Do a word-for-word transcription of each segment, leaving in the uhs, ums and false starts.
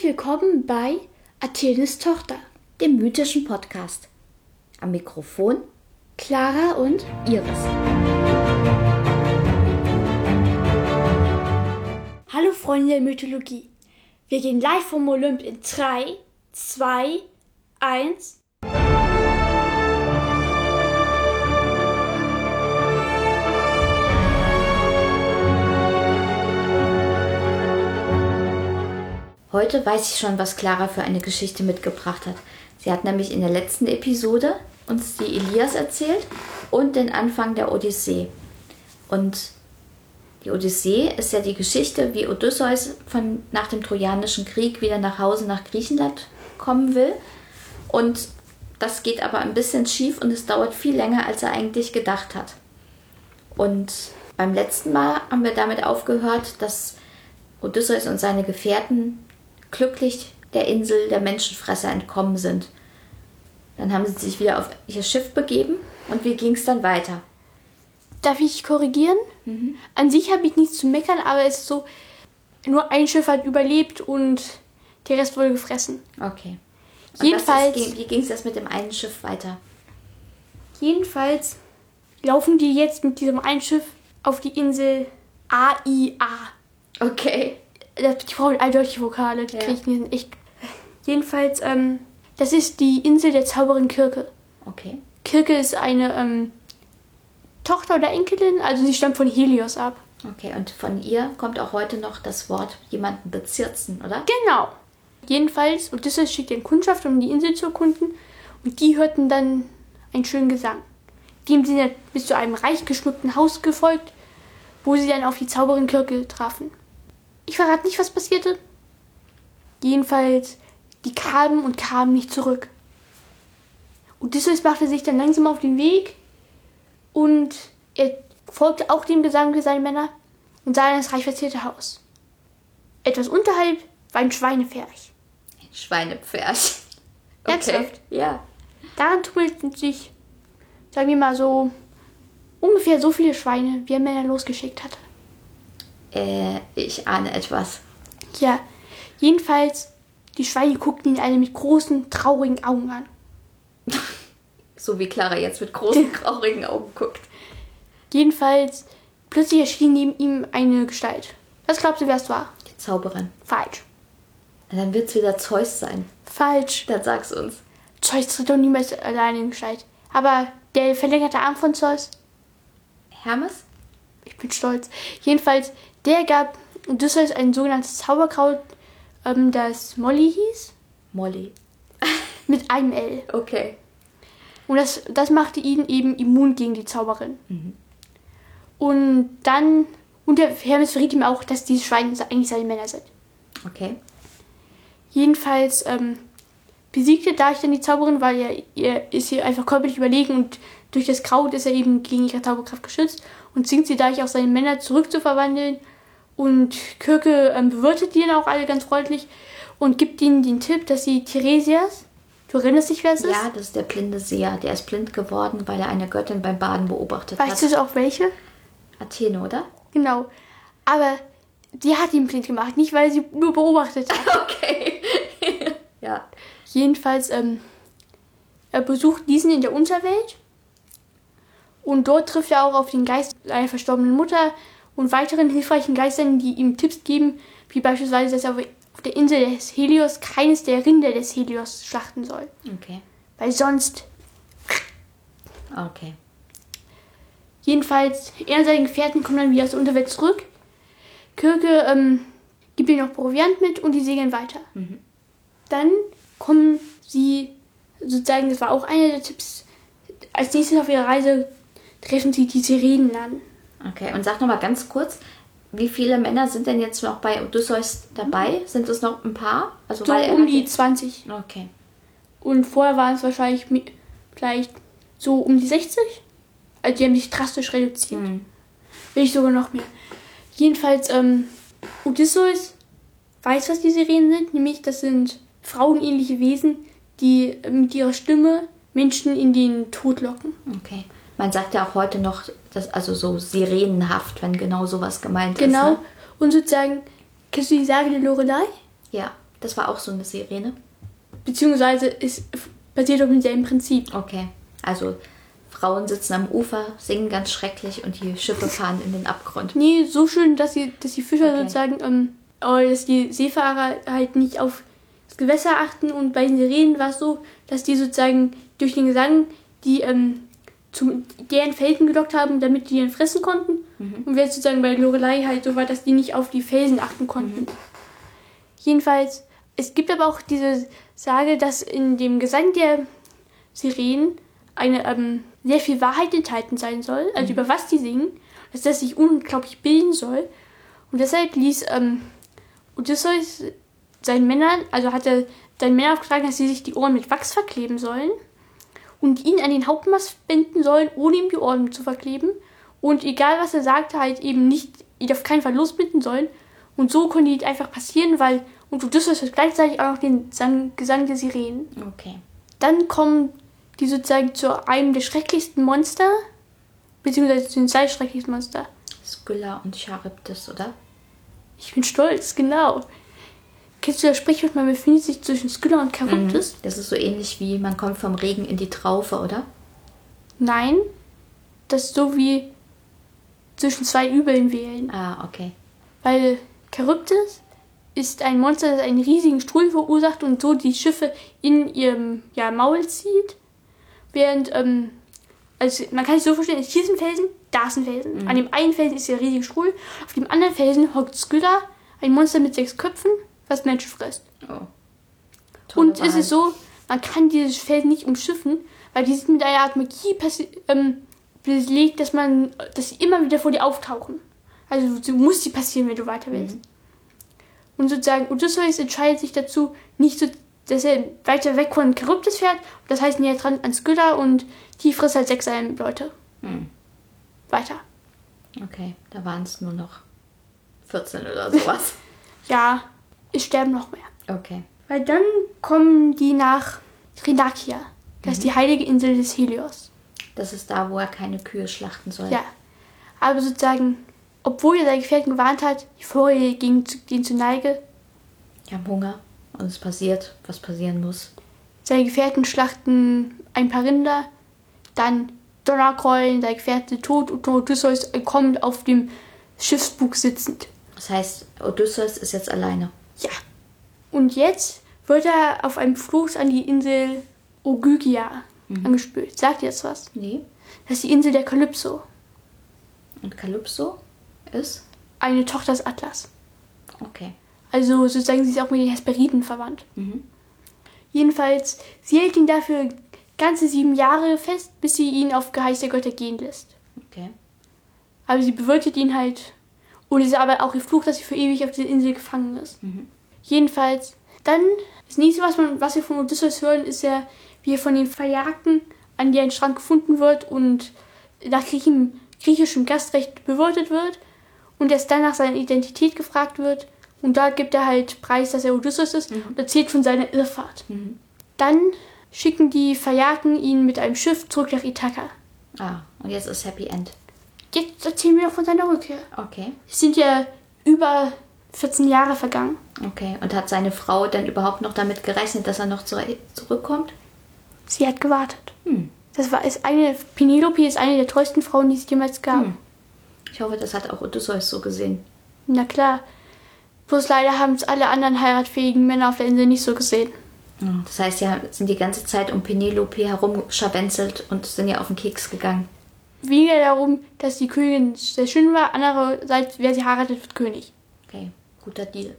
willkommen bei Athenes Tochter, dem mythischen Podcast. Am Mikrofon Clara und Iris. Hallo Freunde der Mythologie. Wir gehen live vom Olymp in drei, zwei, eins. Heute weiß ich schon, was Clara für eine Geschichte mitgebracht hat. Sie hat nämlich in der letzten Episode uns die Ilias erzählt und den Anfang der Odyssee. Und die Odyssee ist ja die Geschichte, wie Odysseus von, nach dem Trojanischen Krieg wieder nach Hause nach Griechenland kommen will. Und das geht aber ein bisschen schief und es dauert viel länger, als er eigentlich gedacht hat. Und beim letzten Mal haben wir damit aufgehört, dass Odysseus und seine Gefährten glücklich der Insel der Menschenfresser entkommen sind. Dann haben sie sich wieder auf ihr Schiff begeben und wie ging es dann weiter? Darf ich korrigieren? Mhm. An sich habe ich nichts zu meckern, aber es ist so, nur ein Schiff hat überlebt und der Rest wurde gefressen. Okay. Und jedenfalls, ist, wie ging es das mit dem einen Schiff weiter? Jedenfalls laufen die jetzt mit diesem einen Schiff auf die Insel A I A. Okay. Die brauchen eindeutige Vokale, die ja. kriege ich nicht echt. Jedenfalls, ähm, das ist die Insel der Zauberin Kirke. Okay. Kirke ist eine ähm, Tochter oder Enkelin, also sie stammt von Helios ab. Okay, und von ihr kommt auch heute noch das Wort jemanden bezirzen, oder? Genau. Jedenfalls, Odysseus schickt den Kundschaft, um die Insel zu erkunden, und die hörten dann einen schönen Gesang. Dem sind sie bis zu einem reich geschmückten Haus gefolgt, wo sie dann auf die Zauberin Kirke trafen. Ich verrate nicht, was passierte. Jedenfalls, die kamen und kamen nicht zurück. Odysseus machte sich dann langsam auf den Weg und er folgte auch dem Gesang für seine Männer und sah das reich verzierte Haus. Etwas unterhalb war ein Schweinepferch. Ein Schweinepferch. Okay. Ernsthaft? Ja. Daran tummelten sich, sagen wir mal so, ungefähr so viele Schweine, wie er Männer losgeschickt hatte. Äh, ich ahne etwas. Ja, jedenfalls, die Schweine guckten ihn alle mit großen, traurigen Augen an. So wie Clara jetzt mit großen, traurigen Augen guckt. Jedenfalls, plötzlich erschien neben ihm eine Gestalt. Was glaubst du, wer es war? Die Zauberin. Falsch. Dann wird es wieder Zeus sein. Falsch. Dann sag's uns. Zeus tritt doch niemals alleine in Gestalt. Aber der verlängerte Arm von Zeus? Hermes? Ich bin stolz. Jedenfalls, der gab Odysseus ein sogenanntes Zauberkraut, ähm, das Molly hieß. Molly. Mit einem L. Okay. Und das, das machte ihn eben immun gegen die Zauberin. Mhm. Und dann, und der Hermes verriet ihm auch, dass diese Schweine eigentlich seine Männer sind. Okay. Jedenfalls ähm, besiegte Deich dann die Zauberin, weil er, er ist ihr einfach körperlich überlegen und durch das Kraut ist er eben gegen ihre Zauberkraft geschützt und zwingt sie Deich auch seine Männer zurückzuverwandeln. Und Kirke ähm, bewirtet die dann auch alle ganz freundlich und gibt ihnen den Tipp, dass sie Tiresias, du erinnerst dich, wer es ist? Ja, das ist der blinde Seher. Der ist blind geworden, weil er eine Göttin beim Baden beobachtet weißt hat. Weißt du auch welche? Athene, oder? Genau. Aber die hat ihn blind gemacht, nicht weil sie nur beobachtet hat. Okay. Ja. Jedenfalls, ähm, er besucht diesen in der Unterwelt und dort trifft er auch auf den Geist einer verstorbenen Mutter und weiteren hilfreichen Geistern, die ihm Tipps geben, wie beispielsweise, dass er auf der Insel des Helios keines der Rinder des Helios schlachten soll. Okay. Weil sonst... Okay. Jedenfalls, er und seine Gefährten kommen dann wieder aus der Unterwelt zurück. Kirke ähm, gibt ihm noch Proviant mit und die segeln weiter. Mhm. Dann kommen sie, sozusagen, das war auch einer der Tipps, als nächstes auf ihrer Reise treffen sie die Sirenen an. Okay, und sag nochmal ganz kurz, wie viele Männer sind denn jetzt noch bei Odysseus dabei? Sind es noch ein paar? Also so weil er um hat die jetzt... zwanzig. Okay. Und vorher waren es wahrscheinlich mi- vielleicht so um die sechzig. Also die haben sich drastisch reduziert. Mhm. Will ich sogar noch mehr. Jedenfalls, ähm, Odysseus weiß, was die Sirenen sind. Nämlich, das sind frauenähnliche Wesen, die mit ihrer Stimme Menschen in den Tod locken. Okay. Man sagt ja auch heute noch, dass, also so sirenenhaft, wenn genau sowas gemeint genau. ist. Genau. Ne? Und sozusagen, kennst du die Sage der Lorelei? Ja, Das war auch so eine Sirene? Beziehungsweise ist basiert auf demselben Prinzip. Okay, also Frauen sitzen am Ufer, singen ganz schrecklich und die Schiffe fahren in den Abgrund. Nee, so schön, dass die, dass die Fischer Okay. sozusagen, ähm, oder dass die Seefahrer halt nicht auf das Gewässer achten, und bei den Sirenen war es so, dass die sozusagen durch den Gesang die ähm, zu deren Felsen gelockt haben, damit die dann fressen konnten. Mhm. Und während sozusagen bei Lorelei halt so war, dass die nicht auf die Felsen achten konnten. Mhm. Jedenfalls, es gibt aber auch diese Sage, dass in dem Gesang der Sirenen eine ähm, sehr viel Wahrheit enthalten sein soll, also Mhm. über was die singen, dass das sich unglaublich bilden soll. Und deshalb ließ ähm, Odysseus seinen Männern, also hat er seinen Männern aufgetragen, dass sie sich die Ohren mit Wachs verkleben sollen und ihn an den Hauptmast binden sollen, ohne ihm die Ohren zu verkleben. Und egal was er sagte, halt eben nicht, ihn auf keinen Fall losbinden sollen. Und so konnte die einfach passieren, weil, und Odysseus hat gleichzeitig auch noch den Sang, Gesang der Sirenen. Okay. Dann kommen die sozusagen zu einem der schrecklichsten Monster, beziehungsweise zu den zwei schrecklichsten Monster. Skylla und Charybdis, oder? Ich bin stolz, genau. Kennst du das Sprichwort, man befindet sich zwischen Skylla und Charybdis? Das ist so ähnlich wie man kommt vom Regen in die Traufe, oder? Nein, das ist so wie zwischen zwei Übeln wählen. Ah, okay. Weil Charybdis ist ein Monster, das einen riesigen Strudel verursacht und so die Schiffe in ihrem ja, Maul zieht. Während, ähm, also man kann sich so vorstellen, hier ist ein Felsen, da ist ein Felsen. Mhm. An dem einen Felsen ist der riesige Strudel, auf dem anderen Felsen hockt Skylla, ein Monster mit sechs Köpfen, was Menschen frisst. Oh. Tolle Und es Wahl. ist so, man kann dieses Felsen nicht umschiffen, weil die sind mit einer Art Magie passi- ähm, belegt, dass man, dass sie immer wieder vor dir auftauchen. Also du musst sie passieren, wenn du weiter willst. Mhm. Und sozusagen Odysseus entscheidet sich dazu, nicht so, dass er weiter weg von Charybdis fährt. Das heißt, näher dran an Skylla, und die frisst halt sechs seiner Leute. Hm. Weiter. Okay, da waren es nur noch vierzehn oder sowas. Ja, es sterben noch mehr. Okay. Weil dann kommen die nach Thrinakia. Das ist die heilige Insel des Helios. Das ist da, wo er keine Kühe schlachten soll. Ja. Aber sozusagen, obwohl er seine Gefährten gewarnt hat, die Vorher ging zu, denen zu Neige. Die haben Hunger und es passiert, was passieren muss. Seine Gefährten schlachten ein paar Rinder, dann Donnerkeulen, seine Gefährte tot und Odysseus kommt auf dem Schiffsbug sitzend. Das heißt, Odysseus ist jetzt alleine. Ja. Und jetzt wird er auf einem Floß an die Insel Ogygia Mhm. angespült. Sagt ihr jetzt was? Nee. Das ist die Insel der Kalypso, Und Kalypso ist? eine Tochter des Atlas. Okay. Also sozusagen, sie ist auch mit den Hesperiden verwandt. Mhm. Jedenfalls, sie hält ihn dafür ganze sieben Jahre fest, bis sie ihn auf Geheiß der Götter gehen lässt. Okay. Aber sie bewirtet ihn halt. Und es ist aber auch ihr Fluch, dass sie für ewig auf dieser Insel gefangen ist. Mhm. Jedenfalls, dann, das nächste, was, man, was wir von Odysseus hören, ist ja, wie er von den Verjagten an deren Strand gefunden wird und nach griechischem, griechischem Gastrecht bewirtet wird. Und erst dann nach seiner Identität gefragt wird. Und da gibt er halt preis, dass er Odysseus ist, Mhm. und erzählt von seiner Irrfahrt. Mhm. Dann schicken die Verjagten ihn mit einem Schiff zurück nach Ithaka. Ah, und jetzt ist Happy End. Jetzt erzählen wir noch von seiner Rückkehr. Okay. Es sind ja über vierzehn Jahre vergangen. Okay. Und hat seine Frau denn überhaupt noch damit gerechnet, dass er noch zu, zurückkommt? Sie hat gewartet. Hm. Das war ist eine Penelope ist eine der treuesten Frauen, die es jemals gab. Hm. Ich hoffe, das hat auch Odysseus so gesehen. Na klar. Bloß leider haben es alle anderen heiratfähigen Männer auf der Insel nicht so gesehen. Das heißt, ja, sind die ganze Zeit um Penelope herumscharwenzelt und sind ja auf den Keks gegangen. Weniger darum, dass die Königin sehr schön war, andererseits, wer sie heiratet, wird König. Okay, guter Deal.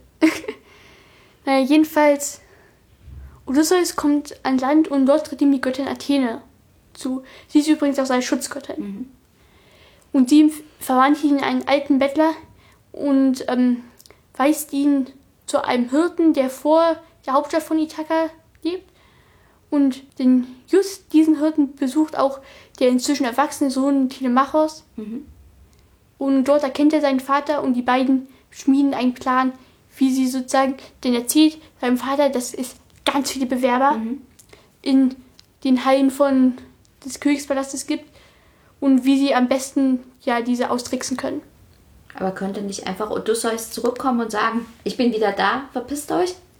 Naja, jedenfalls, Odysseus kommt an Land und dort tritt ihm die Göttin Athene zu. Sie ist übrigens auch seine Schutzgöttin. Mhm. Und sie verwandelt ihn in einen alten Bettler und ähm, weist ihn zu einem Hirten, der vor der Hauptstadt von Ithaka lebt. Und den, just diesen Hirten besucht auch der inzwischen erwachsene Sohn Telemachos. Mhm. Und dort erkennt er seinen Vater und die beiden schmieden einen Plan, wie sie sozusagen, denn er erzählt seinem Vater, dass es ganz viele Bewerber Mhm. in den Hallen von des Königspalastes gibt und wie sie am besten ja diese austricksen können. Aber könnte nicht einfach Odysseus zurückkommen und sagen, ich bin wieder da, verpisst euch?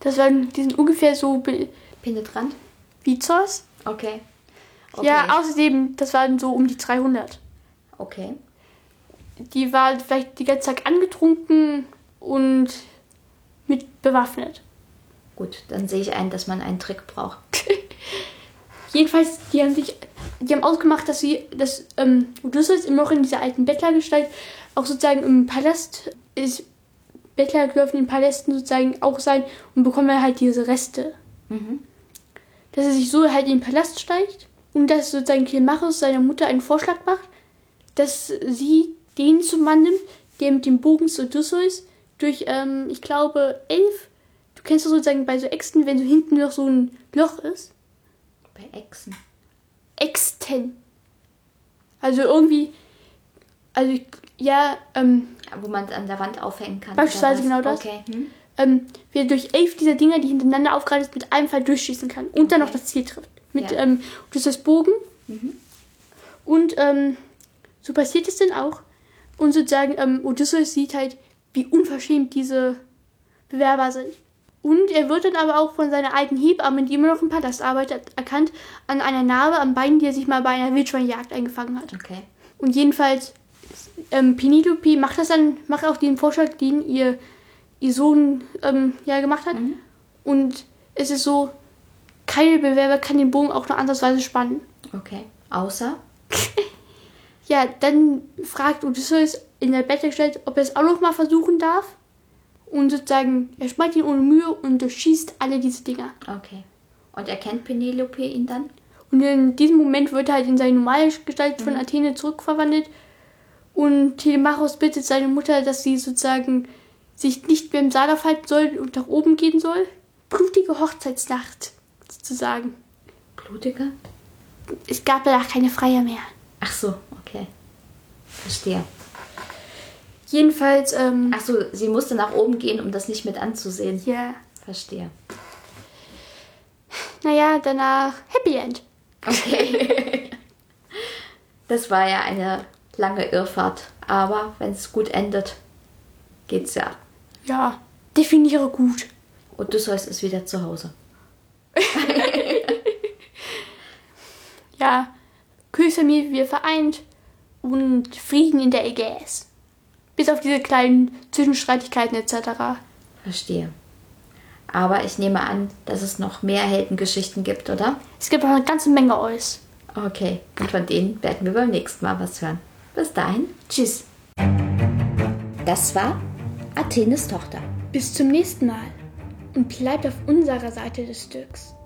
Das waren, die sind ungefähr so be- Penetrant? wie Zeus. Okay. okay. Ja, außerdem, das waren so um die dreihundert. Okay. Die war vielleicht die ganze Zeit angetrunken und mit bewaffnet. Gut, dann sehe ich ein, dass man einen Trick braucht. Jedenfalls, die haben sich, die haben ausgemacht, dass sie, dass ähm, Odysseus immer noch in dieser alten Bettlergestalt auch sozusagen im Palast ist. Bettler dürfen in Palästen sozusagen auch sein und bekommen halt diese Reste. Mhm. Dass er sich so halt in den Palast steigt und dass sozusagen Telemachos seiner Mutter einen Vorschlag macht, dass sie den zum Mann nimmt, der mit dem Bogen zu Odysseus durch, ähm, ich glaube, elf, du kennst doch sozusagen bei so Äxten, wenn so hinten noch so ein Loch ist. Bei Echsen. Äxten. Also irgendwie, also ja, ähm, Wo man es an der Wand aufhängen kann. Beispielsweise oder was? genau das. Okay. Hm? ähm, wie er durch elf dieser Dinger, die hintereinander aufgereiht ist, mit einem Fall durchschießen kann und dann noch Okay. das Ziel trifft. Mit Ja. ähm, Odysseus Bogen. Mhm. Und ähm, so passiert es dann auch. Und sozusagen ähm, Odysseus sieht halt, wie unverschämt diese Bewerber sind. Und er wird dann aber auch von seiner alten Hebamme, die immer noch im Palast arbeitet, erkannt an einer Narbe am Bein, die er sich mal bei einer Wildschweinjagd eingefangen hat. Okay. Und jedenfalls, ähm, Penelope macht das dann, macht auch den Vorschlag, den ihr, ihr Sohn ähm, ja gemacht hat. Mhm. Und es ist so, keine Bewerber kann den Bogen auch nur ansatzweise spannen. Okay. Außer? Ja, dann fragt Odysseus in der Bettgestalt, ob er es auch noch mal versuchen darf. Und sozusagen, er spannt ihn ohne Mühe und durchschießt alle diese Dinger. Okay. Und erkennt Penelope ihn dann? Und in diesem Moment wird er halt in seine normale Gestalt von Athene zurückverwandelt. Und Telemachos bittet seine Mutter, dass sie sozusagen sich nicht mehr im Saal aufhalten soll und nach oben gehen soll. Blutige Hochzeitsnacht, sozusagen. Blutiger? Es gab danach keine Freier mehr. Ach so, okay. Verstehe. Jedenfalls, ähm, Ach so, sie musste nach oben gehen, um das nicht mit anzusehen. ja, Verstehe. naja, danach Happy End. Okay. Das war ja eine lange Irrfahrt. Aber wenn es gut endet, geht's ja. Ja, definiere gut. Odysseus ist wieder zu Hause. Ja, Königsfamilie wieder vereint und Frieden in der Ägäis. Bis auf diese kleinen Zwischenstreitigkeiten et cetera. Verstehe. Aber ich nehme an, dass es noch mehr Heldengeschichten gibt, oder? Es gibt noch eine ganze Menge Eus. Okay, und von denen werden wir beim nächsten Mal was hören. Bis dahin, tschüss. Das war Athenes Tochter. Bis zum nächsten Mal und bleibt auf unserer Seite des Stücks.